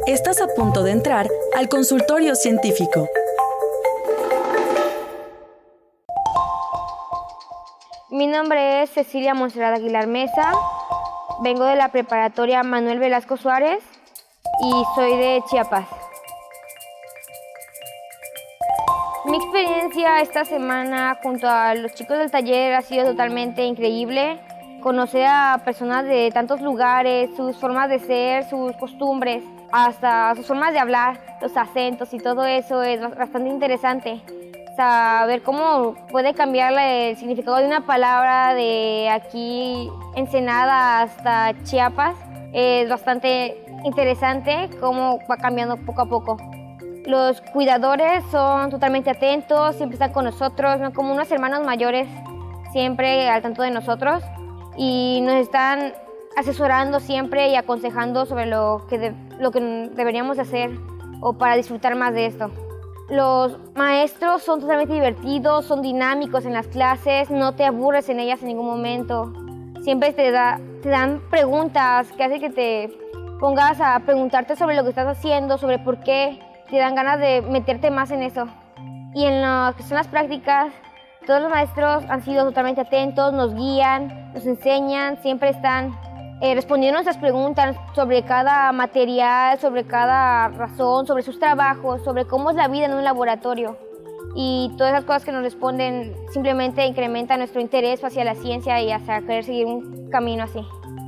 Estás a punto de entrar al consultorio científico. Mi nombre es Cecilia Monserrat Aguilar Mesa, vengo de la preparatoria Manuel Velasco Suárez y soy de Chiapas. Mi experiencia esta semana junto a los chicos del taller ha sido totalmente increíble. Conocer a personas de tantos lugares, sus formas de ser, sus costumbres, hasta sus formas de hablar, los acentos y todo eso es bastante interesante. Saber cómo puede cambiar el significado de una palabra de aquí Ensenada hasta Chiapas es bastante interesante cómo va cambiando poco a poco. Los cuidadores son totalmente atentos, siempre están con nosotros, ¿no? Como unos hermanos mayores, siempre al tanto de nosotros y nos están asesorando siempre y aconsejando sobre lo que deberíamos hacer o para disfrutar más de esto. Los maestros son totalmente divertidos, son dinámicos en las clases, no te aburres en ellas en ningún momento. Siempre te dan preguntas que hacen que te pongas a preguntarte sobre lo que estás haciendo, sobre por qué, te dan ganas de meterte más en eso. Y en lo que son las prácticas, todos los maestros han sido totalmente atentos, nos guían, nos enseñan, siempre están respondiendo nuestras preguntas sobre cada material, sobre cada razón, sobre sus trabajos, sobre cómo es la vida en un laboratorio. Y todas esas cosas que nos responden simplemente incrementan nuestro interés hacia la ciencia y hacia querer seguir un camino así.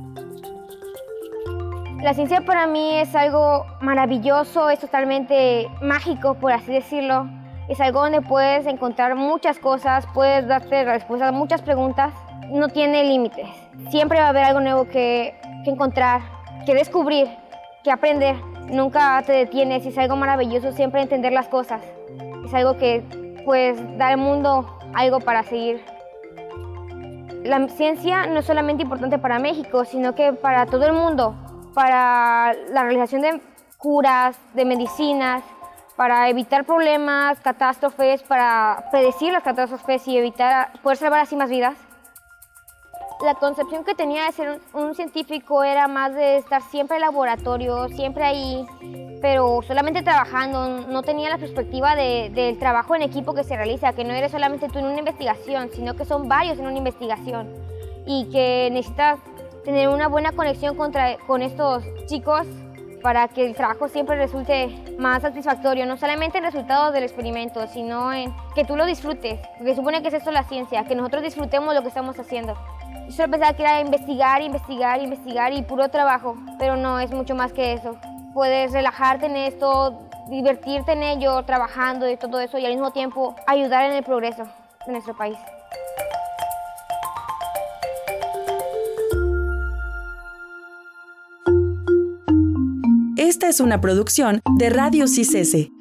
La ciencia para mí es algo maravilloso, es totalmente mágico, por así decirlo. Es algo donde puedes encontrar muchas cosas, puedes darte respuestas a muchas preguntas. No tiene límites. Siempre va a haber algo nuevo que encontrar, que descubrir, que aprender. Nunca te detienes y es algo maravilloso siempre entender las cosas. Es algo que pues da al mundo algo para seguir. La ciencia no es solamente importante para México, sino que para todo el mundo, para la realización de curas, de medicinas, para evitar problemas, catástrofes, para predecir las catástrofes y poder salvar así más vidas. La concepción que tenía de ser un científico era más de estar siempre en el laboratorio, siempre ahí, pero solamente trabajando. No tenía la perspectiva del trabajo en equipo que se realiza, que no eres solamente tú en una investigación, sino que son varios en una investigación y que necesitas tener una buena conexión con estos chicos para que el trabajo siempre resulte más satisfactorio, no solamente el resultado del experimento, sino en que tú lo disfrutes, porque supone que es eso la ciencia, que nosotros disfrutemos lo que estamos haciendo. Yo solo pensaba que era investigar y puro trabajo, pero no, es mucho más que eso. Puedes relajarte en esto, divertirte en ello, trabajando y todo eso, y al mismo tiempo ayudar en el progreso de nuestro país. Esta es una producción de Radio CICESE.